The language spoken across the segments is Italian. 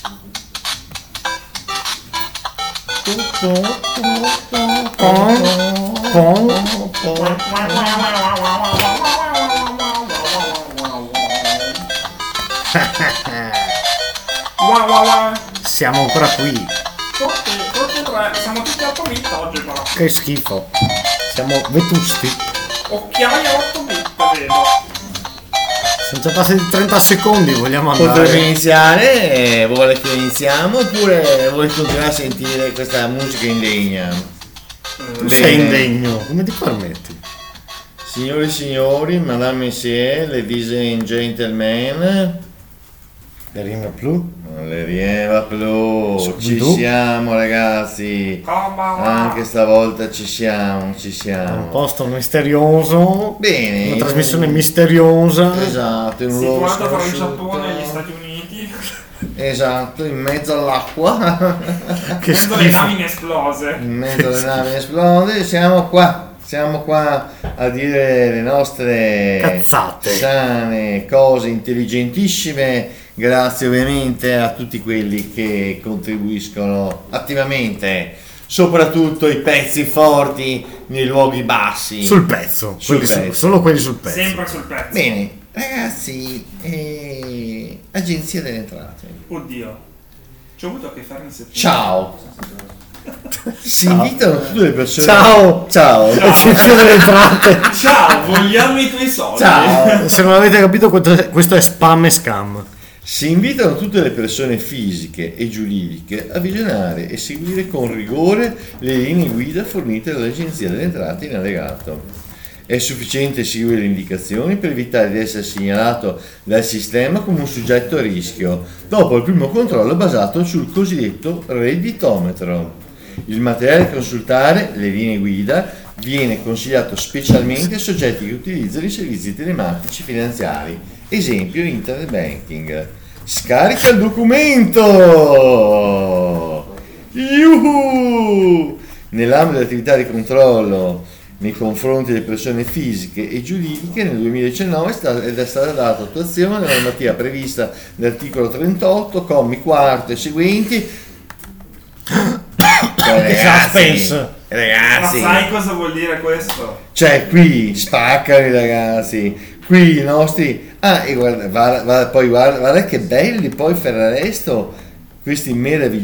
Siamo ancora qui. Tutti e tre, siamo tutti 8 bit oggi però. Che schifo. Siamo vetusti. Occhiaie 8 bit, vedo. Sono già passati 30 secondi, vogliamo andare. Potremmo iniziare? Vuole che iniziamo oppure vuoi continuare a sentire questa musica indegna? Tu sei indegno, come ti permetti? Signore e signori, madame et monsieur, ladies and gentlemen, Le rime blu? le rieva blu, ci Scooby-Doo? siamo ragazzi, anche stavolta ci siamo. Un posto misterioso. Bene. Una trasmissione misteriosa. Esatto, in un luogo Situato tra il sconosciuto. Giappone e gli Stati Uniti. Esatto, in mezzo all'acqua. Che Quando le schifo. navi inesplose. In mezzo alle navi esplode, siamo qua a dire le nostre Cazzate. sane cose intelligentissime, grazie ovviamente a tutti quelli che contribuiscono attivamente, soprattutto i pezzi forti nei luoghi bassi. Sul pezzo. Sul Quelli pezzo. solo quelli sul pezzo. Sempre sul pezzo. Bene, ragazzi, Agenzia delle Entrate. Oddio. Ci ho avuto a che fare in settimana. Ciao. Si invitano tutte le persone. Ciao. Agenzia delle entrate. Ciao, vogliamo i tuoi soldi. Ciao. Se non avete capito, questo è spam e scam. Si invitano tutte le persone fisiche e giuridiche a visionare e seguire con rigore le linee guida fornite dall'Agenzia delle Entrate in allegato. È sufficiente seguire le indicazioni per evitare di essere segnalato dal sistema come un soggetto a rischio, dopo il primo controllo basato sul cosiddetto redditometro. Il materiale da consultare, le linee guida, viene consigliato specialmente a soggetti che utilizzano i servizi telematici finanziari, esempio internet banking. Scarica il documento! Yuhu! Nell'ambito dell'attività di controllo nei confronti delle persone fisiche e giuridiche, nel 2019 è stata data attuazione alla normativa prevista dall'articolo 38, commi 4 e seguenti. Suspense. Ma Ragazzi, sai cosa vuol dire questo? cioè qui spaccano i ragazzi, qui i nostri. Ah, e guarda che belli poi Ferraresto, questi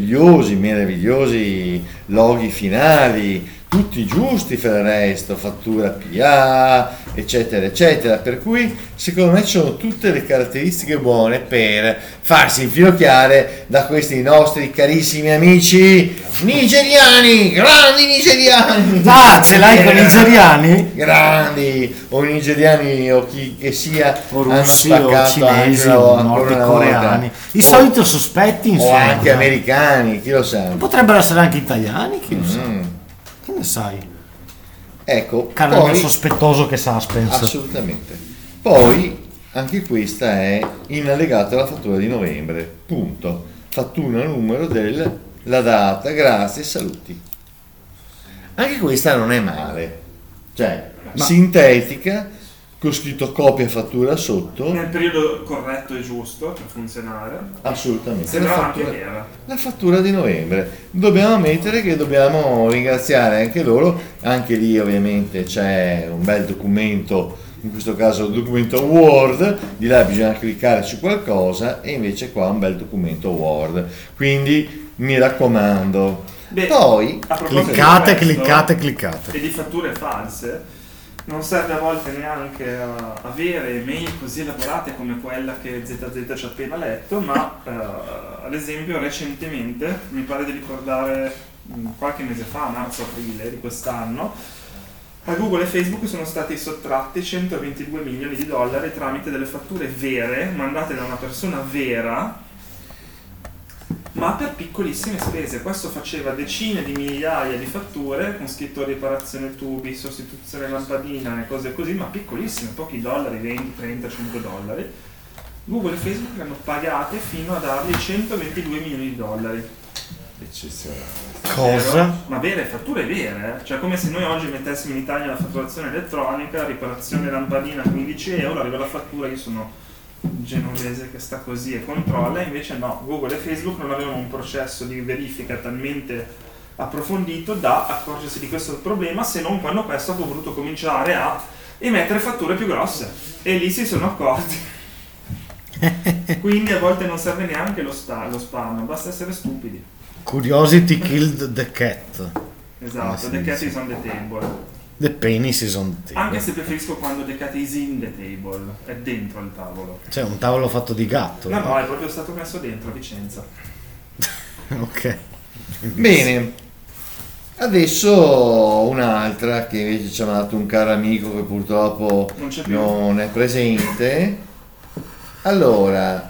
meravigliosi loghi finali, tutti giusti Ferraresto, fattura PA, eccetera, per cui secondo me ci sono tutte le caratteristiche buone per farsi infinocchiare da questi nostri carissimi amici nigeriani, grandi nigeriani. Ah, ce l'hai con i nigeriani? Grandi, o nigeriani o chi che sia, O hanno russi o spaccato cinesi anche o ancora una nordcoreani. volta. I soliti sospetti, O insomma. anche americani, chi lo sa. Potrebbero essere anche italiani, chi lo sa. Che ne sai? Ecco, Canale poi, sospettoso che suspense. assolutamente. Poi anche questa è in allegato alla fattura di novembre. Punto. Fattura numero la data, grazie, saluti. Anche questa non è male. Cioè, sintetica, con scritto copia fattura sotto. Nel periodo corretto e giusto per funzionare. Assolutamente. Sembrava anche vera. La fattura di novembre. Dobbiamo ammettere che dobbiamo ringraziare anche loro. Anche lì ovviamente c'è un bel documento, in questo caso un documento Word, di là bisogna cliccare su qualcosa e invece qua un bel documento Word. Quindi mi raccomando. Beh, Poi a proposito di Cliccate. questo e di fatture false, non serve a volte neanche avere mail così elaborate come quella che ZZ ci ha appena letto, ma ad esempio recentemente, mi pare di ricordare qualche mese fa, marzo-aprile di quest'anno, a Google e Facebook sono stati sottratti 122 milioni di dollari tramite delle fatture vere, mandate da una persona vera, ma per piccolissime spese. Questo faceva decine di migliaia di fatture con scritto riparazione tubi, sostituzione lampadina e cose così, ma piccolissime, pochi dollari, 20, 30, 5 dollari. Google e Facebook le hanno pagate fino a dargli 122 milioni di dollari. eccezionale. Cosa? Vero? Ma vere, fatture vere, cioè come se noi oggi mettessimo in Italia la fatturazione elettronica, riparazione lampadina 15 euro, arriva la fattura, io sono genovese che sta così e controlla, invece no, Google e Facebook non avevano un processo di verifica talmente approfondito da accorgersi di questo problema, se non quando questo ha voluto cominciare a emettere fatture più grosse, e lì si sono accorti. Quindi a volte non serve neanche lo spam, basta essere stupidi. Curiosity killed the cat. Esatto, the cat is on the table. The penis is on the table. Anche se preferisco quando the cat is in the table, è dentro il tavolo. Cioè un tavolo fatto di gatto. No, è proprio stato messo dentro a Vicenza. Ok. Bene. Adesso un'altra che invece ci ha mandato un caro amico che purtroppo Non c'è più. non è presente. Allora,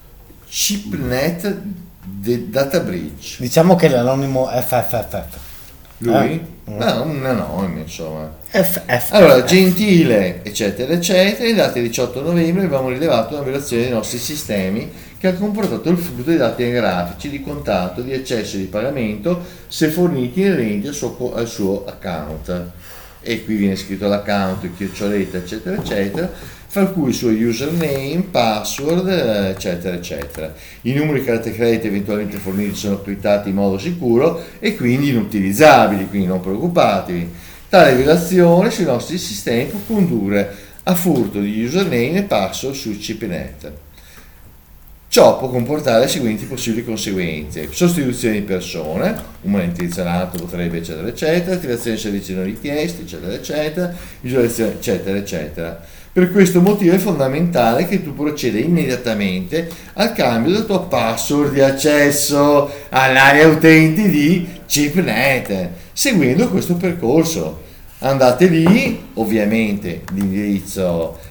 ChipNet Data Bridge. Diciamo che l'anonimo FFFF. Lui? No, un anonimo, insomma. FFF. Allora, gentile, eccetera, eccetera, in data 18 novembre abbiamo rilevato una violazione dei nostri sistemi che ha comportato il furto dei dati anagrafici di contatto, di accesso e di pagamento se forniti inerenti al suo account. E qui viene scritto l'account, chioccioletta, eccetera, eccetera, fra cui il suo username, password, eccetera, eccetera. I numeri crediti eventualmente forniti sono criptati in modo sicuro e quindi inutilizzabili, quindi non preoccupatevi. Tale violazione sui nostri sistemi può condurre a furto di username e password su ChipNet. Ciò può comportare le seguenti possibili conseguenze: sostituzione di persone, un malintenzionato potrebbe, eccetera, eccetera, attivazione di servizi non richiesti, eccetera, eccetera, isolazione, eccetera, eccetera. Per questo motivo è fondamentale che tu proceda immediatamente al cambio del tuo password di accesso all'area utenti di ChipNet, seguendo questo percorso. Andate lì, ovviamente l'indirizzo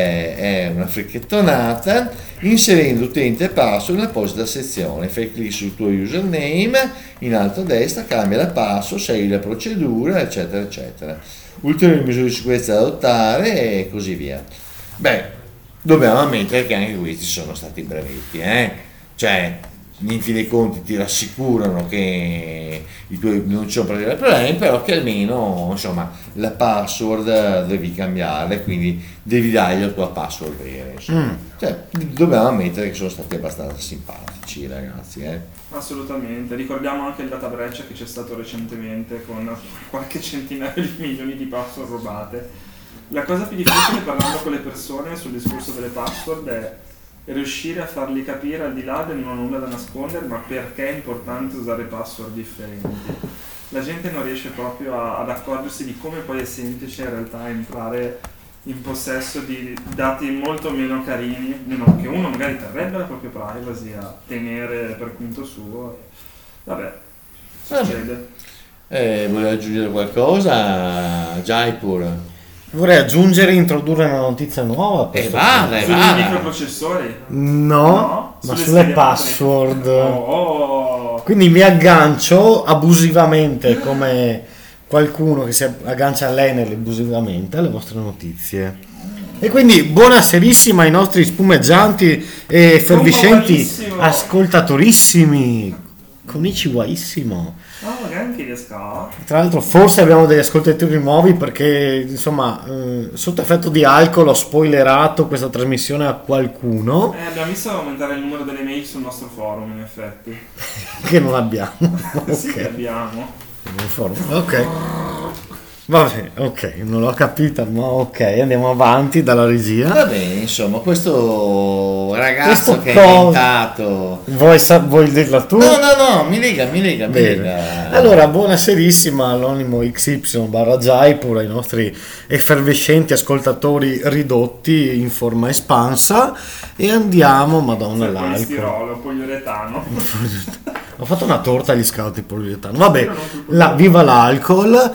è una fricchettonata, inserendo utente e password nell'apposita sezione, fai clic sul tuo username, in alto a destra cambia la password, segui la procedura, eccetera, eccetera. Ulteriori misure di sicurezza da adottare e così via. Beh, dobbiamo ammettere che anche questi sono stati brevetti, cioè in fin dei conti ti rassicurano che i tuoi non ci sono problemi, però che almeno insomma la password devi cambiare, quindi devi dargli la tua password vera, cioè dobbiamo ammettere che sono stati abbastanza simpatici, ragazzi, Assolutamente, ricordiamo anche il data breach che c'è stato recentemente con qualche centinaio di milioni di password rubate. La cosa più difficile parlando con le persone sul discorso delle password è riuscire a fargli capire, al di là del non ho nulla da nascondere, ma perché è importante usare password differenti. La gente non riesce proprio ad accorgersi di come poi è semplice in realtà entrare in possesso di dati molto meno carini, meno che uno magari terrebbe la propria privacy a tenere per conto suo. Vabbè, succede. Vuoi aggiungere qualcosa, Jaipur? Vorrei aggiungere e introdurre una notizia nuova. Vada. Sui microprocessori? No, ma sulle password. Oh. Quindi mi aggancio abusivamente, come qualcuno che si aggancia all'Enel abusivamente, alle vostre notizie. E quindi buonaserissima ai nostri spumeggianti e effervescenti ascoltatorissimi. Konnichiwaissimo. Tra l'altro forse abbiamo degli ascoltatori nuovi perché insomma sotto effetto di alcol ho spoilerato questa trasmissione a qualcuno. Abbiamo visto aumentare il numero delle mail sul nostro forum, in effetti. Che non abbiamo. Sì, che abbiamo. Ok. Vabbè, ok, non l'ho capita, ma ok, andiamo avanti dalla regia. Va bene, insomma, questo ragazzo che è diventato... Vuoi dirla tu? No, mi lega. Allora, buonaserissima all'anonimo XY/Jaipur, ai nostri effervescenti ascoltatori ridotti in forma espansa, e andiamo, madonna l'alcol. Polistirolo, poliuretano. Ho fatto una torta agli scout di poliuretano. Vabbè, viva l'alcol.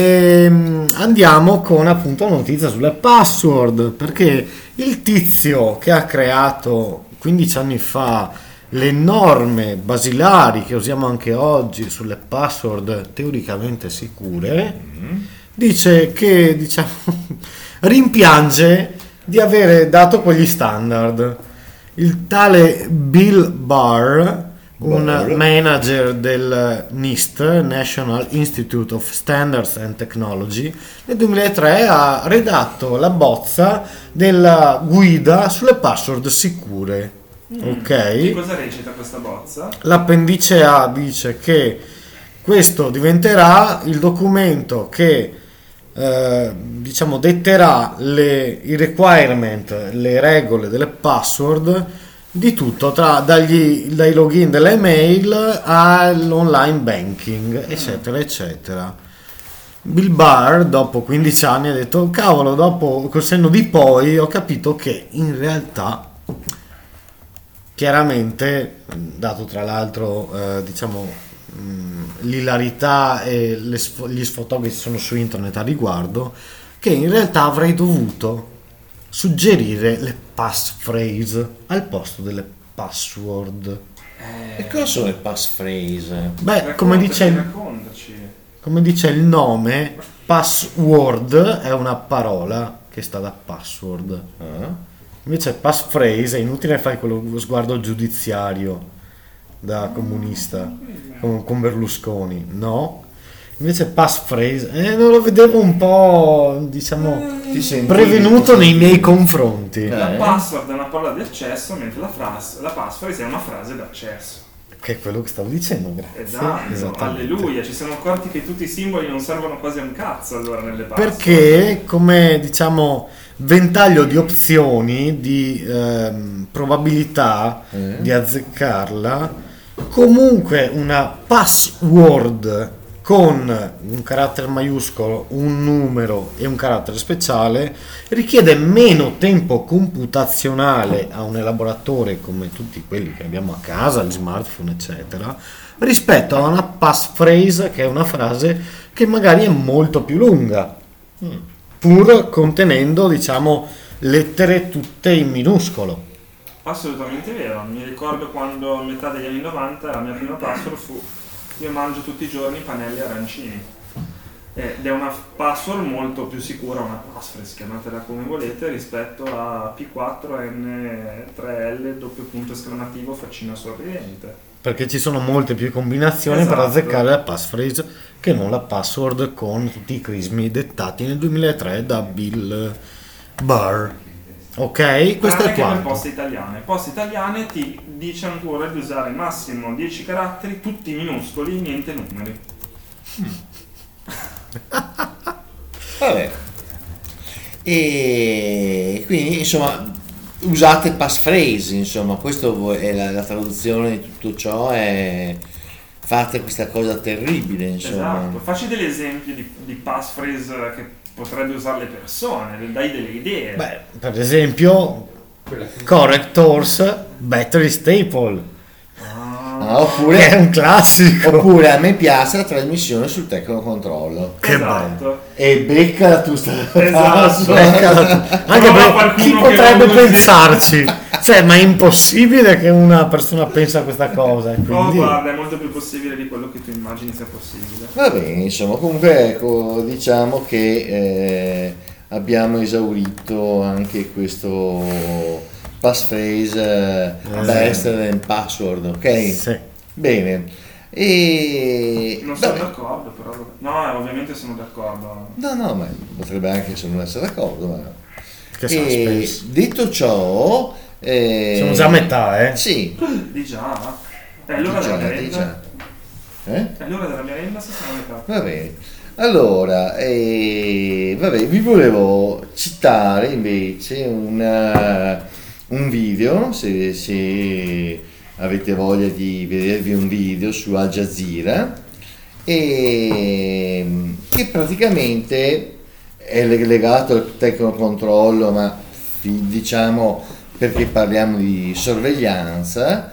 Andiamo con appunto la notizia sulle password, perché il tizio che ha creato 15 anni fa le norme basilari che usiamo anche oggi sulle password teoricamente sicure, dice che rimpiange di avere dato quegli standard. Il tale Bill Barr un Bello. manager del NIST, National Institute of Standards and Technology, nel 2003 ha redatto la bozza della guida sulle password sicure. Che Ok? cosa recita questa bozza? L'appendice A dice che questo diventerà il documento che diciamo detterà i requirement, le regole delle password di tutto, dai login delle mail all'online banking, eccetera, eccetera. Bill Barr, dopo 15 anni, ha detto: cavolo, dopo col senno di poi ho capito che in realtà, chiaramente, dato tra l'altro, diciamo, l'ilarità e gli sfotoghi che sono su internet a riguardo, che in realtà avrei dovuto suggerire le passphrase al posto delle password. E cosa sono le passphrase? Beh, come dice il nome, password è una parola che sta da password. Invece passphrase è inutile fare quello sguardo giudiziario da comunista con Berlusconi, no? Invece passphrase non lo vedevo un po', diciamo, Ti senti- prevenuto ti nei senti- miei confronti. La password è una parola di accesso, mentre la passphrase è una frase d'accesso. Che è quello che stavo dicendo, grazie. Esatto, Esattamente. alleluia, ci siamo accorti che tutti i simboli non servono quasi a un cazzo allora nelle password. Perché come, diciamo, ventaglio di opzioni, di probabilità di azzeccarla, comunque una password con un carattere maiuscolo, un numero e un carattere speciale richiede meno tempo computazionale a un elaboratore come tutti quelli che abbiamo a casa, gli smartphone eccetera, rispetto a una passphrase, che è una frase che magari è molto più lunga, pur contenendo, diciamo, lettere tutte in minuscolo. Assolutamente vero, mi ricordo quando a metà degli anni 90 la mia prima password fu: io mangio tutti i giorni panelli arancini, ed è una password molto più sicura, una passphrase, chiamatela come volete, rispetto a P4N3L doppio punto esclamativo faccina sorridente. Perché ci sono molte più combinazioni per Esatto. azzeccare la passphrase che non la password con tutti i crismi dettati nel 2003 da Bill Barr. Ok, questo Tranne è che per quanto. Poste Italiane. Poste Italiane ti dice ancora di usare massimo 10 caratteri, tutti minuscoli, niente numeri. Vabbè. E quindi insomma usate passphrase, insomma, questo è la traduzione di tutto ciò, è fate questa cosa terribile, insomma. Esatto, facci degli esempi di passphrase che potrebbero usare le persone, dai delle idee. Beh, per esempio, correctors, battery staple, Oppure, che è un classico. oppure a me piace la trasmissione sul tecnocontrollo. Che esatto. E beccala tu sta Esatto. Anche Trova perché qualcuno chi che potrebbe lo usi. pensarci? Cioè, ma è impossibile che una persona pensa a questa cosa. Oh, Quindi... guarda, è molto più possibile di quello che tu immagini sia possibile. Va bene, insomma, comunque ecco, diciamo che abbiamo esaurito anche questo passphrase best than password, ok? Sì. Bene. E Non sono vabbè. d'accordo, però. No, ovviamente sono d'accordo. No, ma potrebbe anche non essere d'accordo, ma Che e suspense. detto ciò, Siamo già a metà, eh? Sì, Di già? È l'ora di della già, di merenda? già. Eh? È l'ora della merenda, se siamo a metà. Va bene. Allora, vabbè, vi volevo citare invece un video, se avete voglia di vedervi un video su Al Jazeera, che praticamente è legato al tecnocontrollo, ma diciamo perché parliamo di sorveglianza,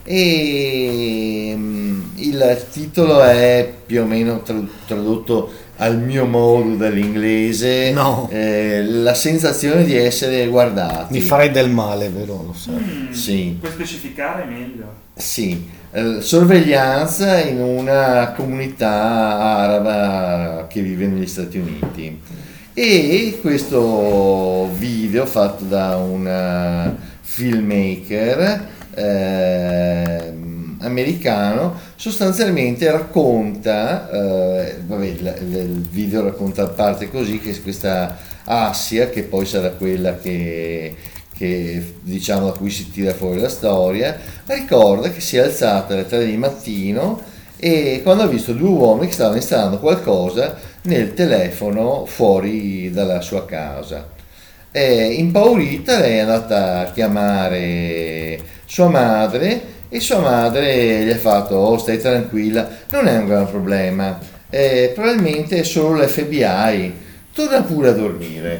e il titolo è più o meno tradotto al mio modo dall'inglese, No. La sensazione di essere guardati. Mi farei del male, vero? Lo so. Sì. Puoi specificare meglio? Sì, sorveglianza in una comunità araba che vive negli Stati Uniti, e questo video fatto da un filmmaker americano, sostanzialmente racconta, il video racconta a parte così, che questa Assia, che poi sarà quella che diciamo da cui si tira fuori la storia, ricorda che si è alzata alle 3 di mattino e quando ha visto 2 uomini che stavano installando qualcosa nel telefono fuori dalla sua casa. Impaurita, lei è andata a chiamare sua madre e sua madre gli ha fatto: oh, stai tranquilla, non è un gran problema, probabilmente è solo l'FBI, torna pure a dormire.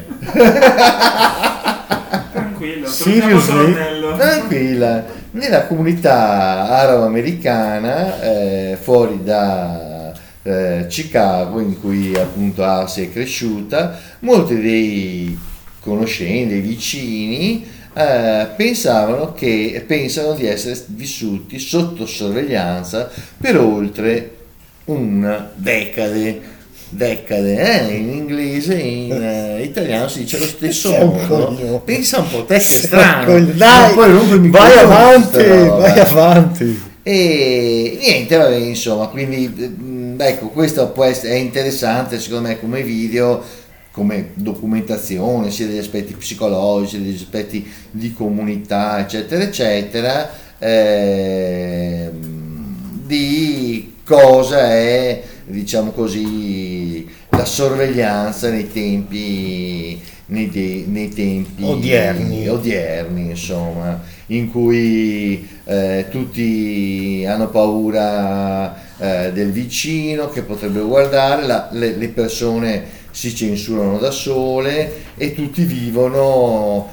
Tranquillo, Seriously? Tranquilla. Nella comunità arabo-americana fuori da Chicago, in cui appunto Asia è cresciuta, molti dei conoscenti, dei vicini pensano di essere vissuti sotto sorveglianza per oltre una decade. In inglese e in italiano si dice lo stesso modo. Pensa un po', te che strano. Dai, poi rompermi vai avanti. E niente, vabbè, insomma, quindi ecco, questo è interessante secondo me come video, come documentazione, sia degli aspetti psicologici, degli aspetti di comunità, eccetera, eccetera, di cosa è, diciamo così, la sorveglianza nei tempi odierni, insomma, in cui tutti hanno paura del vicino che potrebbero guardare, le persone si censurano da sole e tutti vivono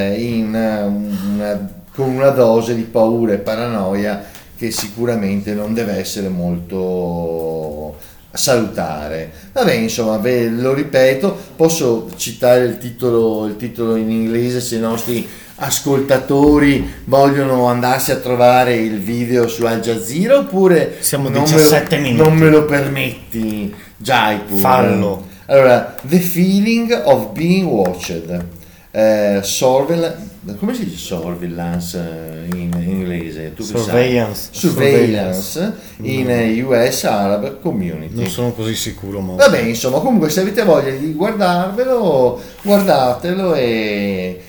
con una dose di paura e paranoia che sicuramente non deve essere molto salutare. Vabbè, insomma, lo ripeto, posso citare il titolo in inglese se i nostri ascoltatori vogliono andarsi a trovare il video su Al Jazeera, oppure siamo 17 minuti. Non me lo permetti, Jaipur? Fallo. Allora, The Feeling of Being Watched, come si dice surveillance in inglese? Tu surveillance in US Arab Community. Non sono così sicuro, ma vabbè, insomma, comunque se avete voglia di guardarvelo, guardatelo e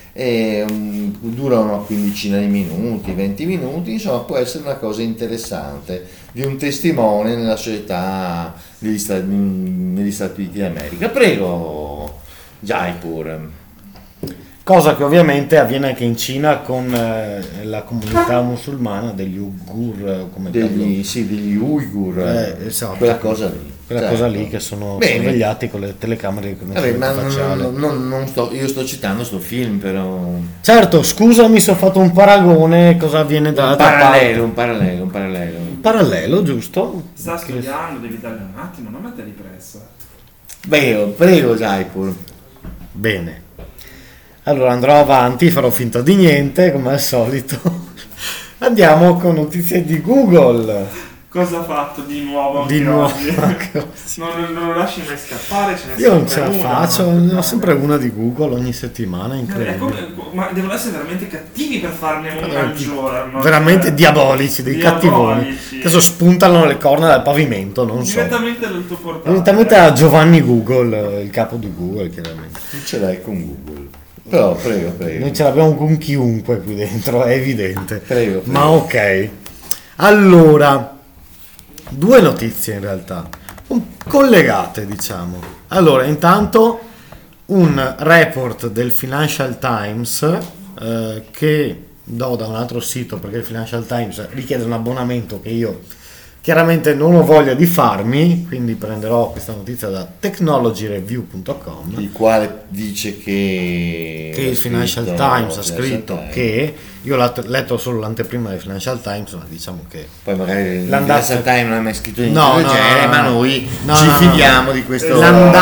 dura una quindicina di minuti, 20 minuti, insomma può essere una cosa interessante di un testimone nella società negli Stati Uniti d'America. Prego, Jaipur. Cosa che ovviamente avviene anche in Cina con la comunità musulmana degli Uighur, degli Uighur, esatto. Quella cosa lì che sono sorvegliati con le telecamere di riconoscimento facciale. Io sto citando sto film, però. Certo, scusami se ho fatto un paragone, cosa avviene da un parallelo, giusto? Sta studiando, devi dargli un attimo, non mettere pressa. Prego, Jaipur. Bene. Allora andrò avanti, farò finta di niente, come al solito. Andiamo con notizie di Google. Cosa ha fatto di nuovo? Di nuovo. Non lo lasci mai scappare, ce n'è Io non ce la faccio, ne ho sempre una di Google ogni settimana, incredibile. Ma devono essere veramente cattivi per farne una al giorno. Veramente diabolici, dei cattivoni. Che adesso spuntano le corna dal pavimento, non so. Direttamente dal tuo portale. Direttamente a Giovanni Google, il capo di Google, chiaramente. Non ce l'hai con Google. Però prego. Noi ce l'abbiamo con chiunque qui dentro, è evidente. Prego. Ma ok. Allora, 2 notizie in realtà, collegate, diciamo. Allora, intanto un report del Financial Times che do da un altro sito, perché il Financial Times richiede un abbonamento che io chiaramente non ho voglia di farmi, quindi prenderò questa notizia da technologyreview.com, il quale dice che il Financial Times ha scritto che io ho letto solo l'anteprima del Financial Times, ma diciamo che poi magari il Financial Times non è mai scritto niente del genere, ma noi fidiamo di questo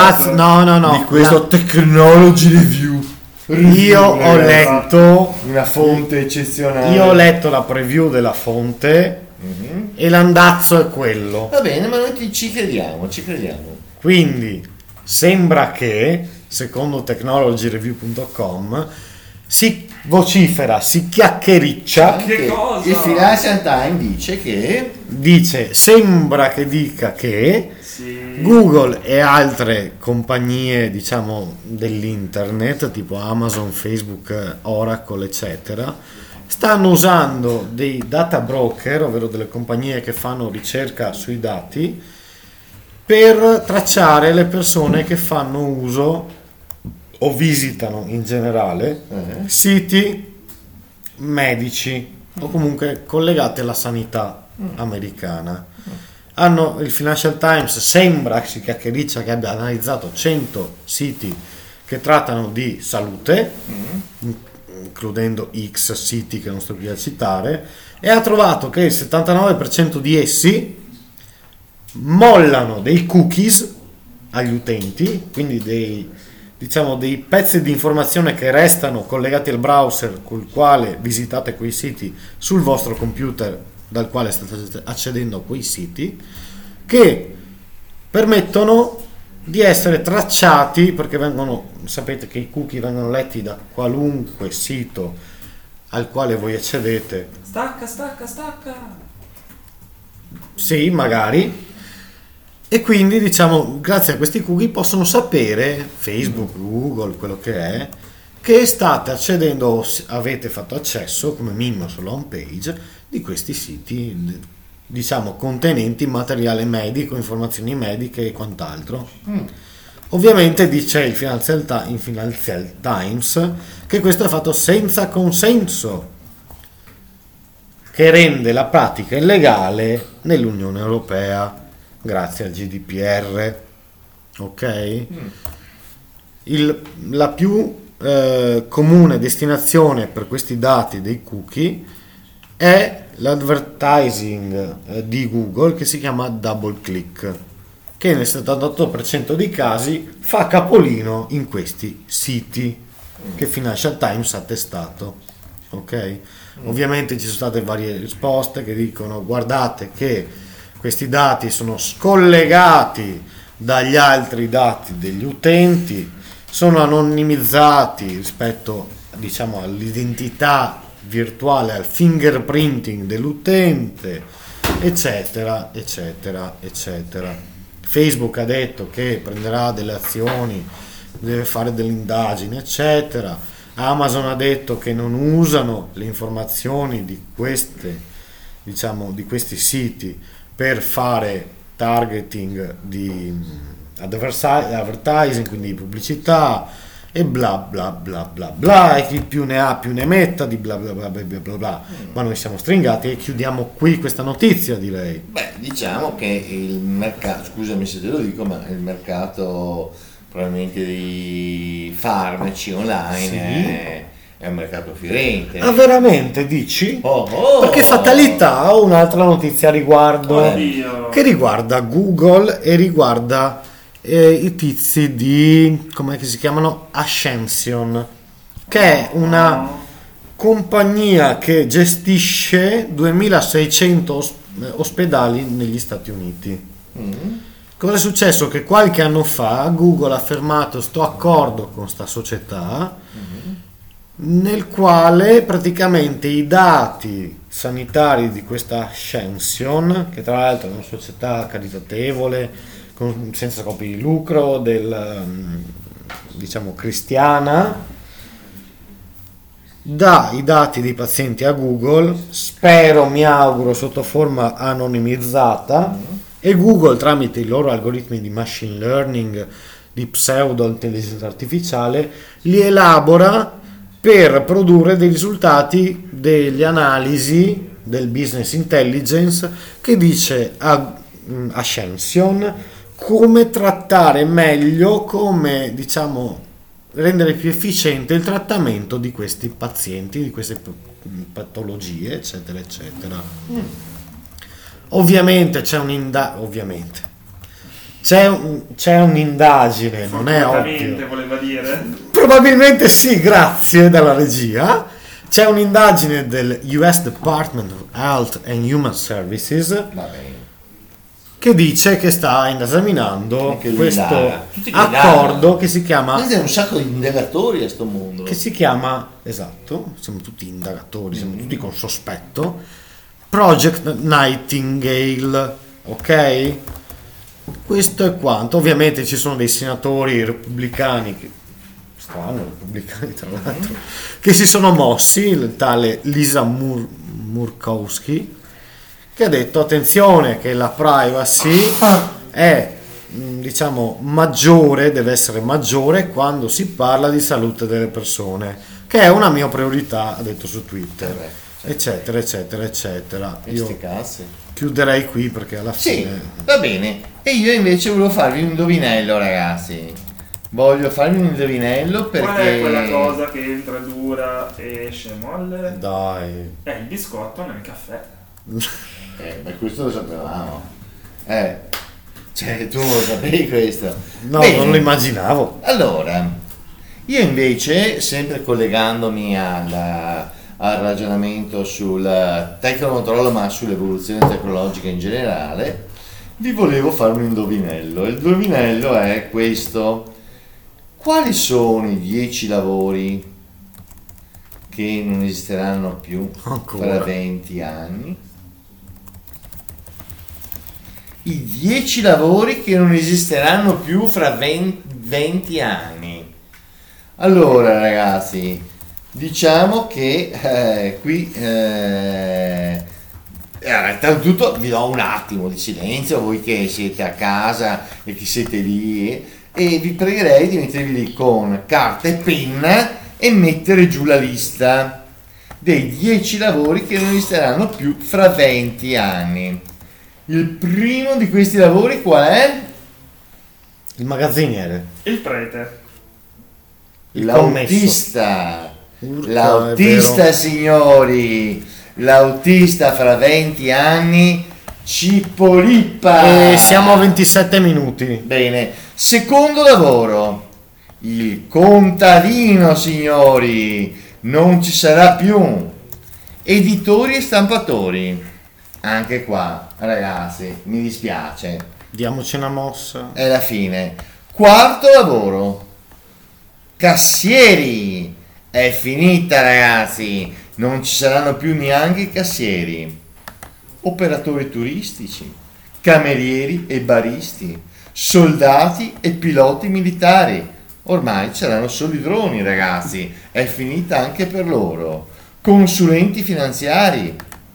di questo Technology Review. Io ho letto una fonte eccezionale. Io ho letto la preview della fonte. E l'andazzo è quello. Va bene, ma noi ci crediamo. Quindi sembra che, secondo technologyreview.com, si vocifera, si chiacchiericcia, Che cosa? Il Financial Times dice, sembra che dica che Sì. Google e altre compagnie, diciamo, dell'internet, tipo Amazon, Facebook, Oracle, eccetera, stanno usando dei data broker, ovvero delle compagnie che fanno ricerca sui dati, per tracciare le persone che fanno uso o visitano in generale siti medici o comunque collegati alla sanità americana. Il Financial Times sembra, si chiacchiericcia, che abbia analizzato 100 siti che trattano di salute, includendo X siti che non sto qui a citare, e ha trovato che il 79% di essi mollano dei cookies agli utenti, quindi dei pezzi di informazione che restano collegati al browser col quale visitate quei siti sul vostro computer dal quale state accedendo a quei siti, che permettono di essere tracciati, perché sapete che i cookie vengono letti da qualunque sito al quale voi accedete. Stacca. Sì, magari. E quindi, diciamo, grazie a questi cookie possono sapere, Facebook, Google, quello che state accedendo o avete fatto accesso come minimo sulla home page di questi siti, diciamo, contenenti materiale medico, informazioni mediche e quant'altro. Ovviamente dice il Financial Times che questo è fatto senza consenso, che rende la pratica illegale nell'Unione Europea grazie al GDPR. Ok? La più comune destinazione per questi dati dei cookie è l'advertising di Google, che si chiama DoubleClick, che nel 78% dei casi fa capolino in questi siti che Financial Times ha testato. Ok? Ovviamente ci sono state varie risposte che dicono: guardate che questi dati sono scollegati dagli altri dati degli utenti, sono anonimizzati rispetto, diciamo, all'identità virtuale, al fingerprinting dell'utente, eccetera. Facebook ha detto che prenderà delle azioni, deve fare delle indagini, eccetera. Amazon ha detto che non usano le informazioni di questi siti per fare targeting di advertising, quindi di pubblicità, e bla bla bla bla bla, e chi più ne ha più ne metta, di bla bla bla bla bla bla. Ma noi siamo stringati e chiudiamo qui questa notizia, direi. Beh, diciamo che il mercato, scusami se te lo dico, ma il mercato probabilmente dei farmaci online è un mercato fiorente. Ah, veramente, dici? Oh. Perché fatalità, ho un'altra notizia a riguardo, Oddio. che riguarda Google e riguarda i tizi di, come si chiamano, Ascension, che è una compagnia che gestisce 2600 ospedali negli Stati Uniti. Cosa è successo? Che qualche anno fa Google ha firmato sto accordo con sta società, nel quale praticamente i dati sanitari di questa Ascension, che tra l'altro è una società caritatevole senza scopi di lucro, diciamo cristiana, dà i dati dei pazienti a Google, mi auguro sotto forma anonimizzata, e Google, tramite i loro algoritmi di machine learning, di pseudo intelligenza artificiale, li elabora per produrre dei risultati, delle analisi del business intelligence, che dice a Ascension come trattare meglio, come, diciamo, rendere più efficiente il trattamento di questi pazienti, di queste patologie, eccetera eccetera. Ovviamente c'è un'indagine, non è ovvio. Voleva dire. Probabilmente sì, grazie dalla regia. C'è un'indagine del US Department of Health and Human Services, Va bene. che dice che sta esaminando Anche lui questo indaga. Tutti che accordo indagano. che si chiama Ma c'è un sacco di indagatori a sto mondo. esatto, siamo tutti indagatori, siamo tutti con sospetto. Project Nightingale, ok? Questo è quanto. Ovviamente ci sono dei senatori repubblicani tra l'altro, che si sono mossi, il tale Lisa Murkowski, che ha detto attenzione che la privacy è diciamo maggiore, deve essere maggiore quando si parla di salute delle persone, che è una mia priorità, ha detto su Twitter, eccetera eccetera eccetera. Io Cazzi. chiuderei qui perché alla Sì, fine va bene. E io invece volevo farvi un indovinello, ragazzi. Voglio farvi un indovinello perché... Qual è quella cosa che entra dura e esce molle? dai. È il biscotto nel caffè. Ma questo lo sapevamo. Cioè, tu non lo sapevi questo? No, Bene. non lo immaginavo. Allora, io invece, sempre collegandomi al ragionamento sul tecnocontrollo, ma sull'evoluzione tecnologica in generale, vi volevo fare un indovinello. Il indovinello è questo: quali sono i 10 lavori che non esisteranno più Ancora. fra 20 anni? I 10 lavori che non esisteranno più fra 20 anni. Allora, ragazzi, diciamo che qui tutto vi do un attimo di silenzio, voi che siete a casa e che siete lì, e vi pregherei di mettervi lì con carta e penna e mettere giù la lista dei 10 lavori che non esisteranno più fra 20 anni. Il primo di questi lavori qual è? Il magazziniere. Il prete. Il L'autista. Urca, è L'autista, vero. signori. L'autista fra 20 anni Cipolippa. E siamo a 27 minuti. Bene. Secondo lavoro. Il contadino, signori. Non ci sarà più. Editori e stampatori. Anche qua, ragazzi, mi dispiace. Diamoci una mossa. È la fine. Quarto lavoro. Cassieri. È finita, ragazzi. Non ci saranno più neanche i cassieri. Operatori turistici, camerieri e baristi, soldati e piloti militari. Ormai ci saranno solo i droni, ragazzi. È finita anche per loro. Consulenti finanziari.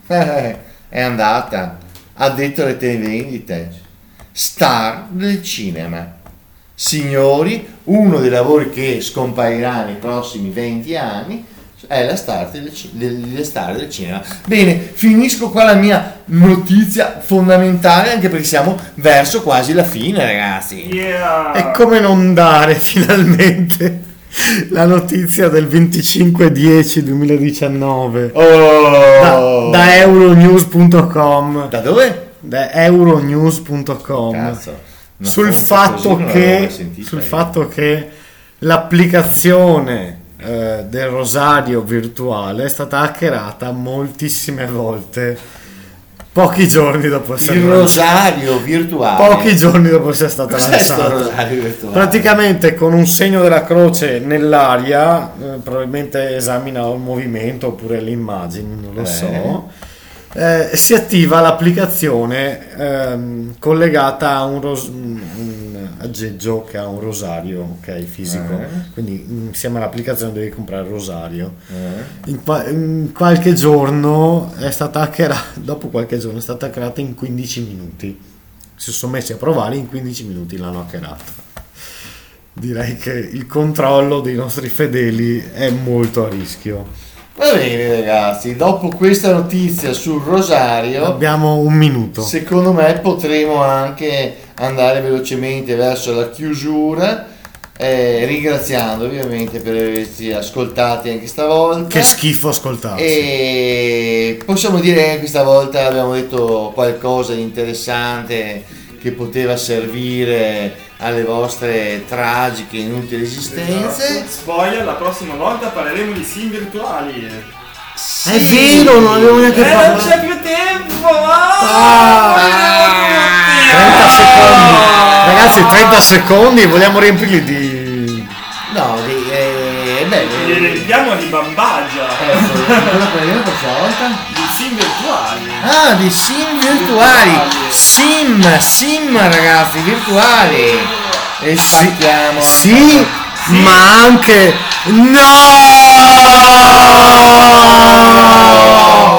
È andata. Addetto alle televendite. Star del cinema. Signori, uno dei lavori che scomparirà nei prossimi 20 anni è la star delle star del cinema. Bene, finisco qua la mia notizia fondamentale, anche perché siamo verso quasi la fine, ragazzi. Yeah. E come non dare finalmente la notizia del 25/10/2019 da euronews.com. Da dove? Da euronews.com. Cazzo, una sul fonte fatto così non l'avevo che mai sentita sul io. fatto che l'applicazione del rosario virtuale è stata hackerata moltissime volte pochi giorni dopo essere Il rosario virtuale. pochi giorni dopo essere stata Cos'è sto lanciata. rosario virtuale? Praticamente con un segno della croce nell'aria, probabilmente esamina il movimento oppure le immagini, non lo so. Si attiva l'applicazione collegata a un aggeggio che ha un rosario, ok, fisico. Quindi insieme all'applicazione devi comprare il rosario. In qualche giorno è stata hackerata, dopo qualche giorno è stata hackerata in 15 minuti. Si sono messi a provare, in 15 minuti l'hanno hackerata. Direi che il controllo dei nostri fedeli è molto a rischio. Va bene, ragazzi, dopo questa notizia sul rosario, Abbiamo un minuto. secondo me potremo anche andare velocemente verso la chiusura, ringraziando ovviamente per averci ascoltati anche stavolta. Che schifo ascoltarsi. E possiamo dire che questa volta abbiamo detto qualcosa di interessante che poteva servire alle vostre tragiche e inutili esistenze. Esatto. Spoiler, la prossima volta parleremo di sim virtuali. È vero, non avevo neanche Non parlato. c'è più tempo! ragazzi, 30 secondi, vogliamo riempirli di... No, Li riempiamo di bambagia, cosa prendiamo la prossima volta? di sim virtuali. Ah, di sim virtuali. Sim ragazzi, virtuali. E spacchiamo. Sì, ma anche... No!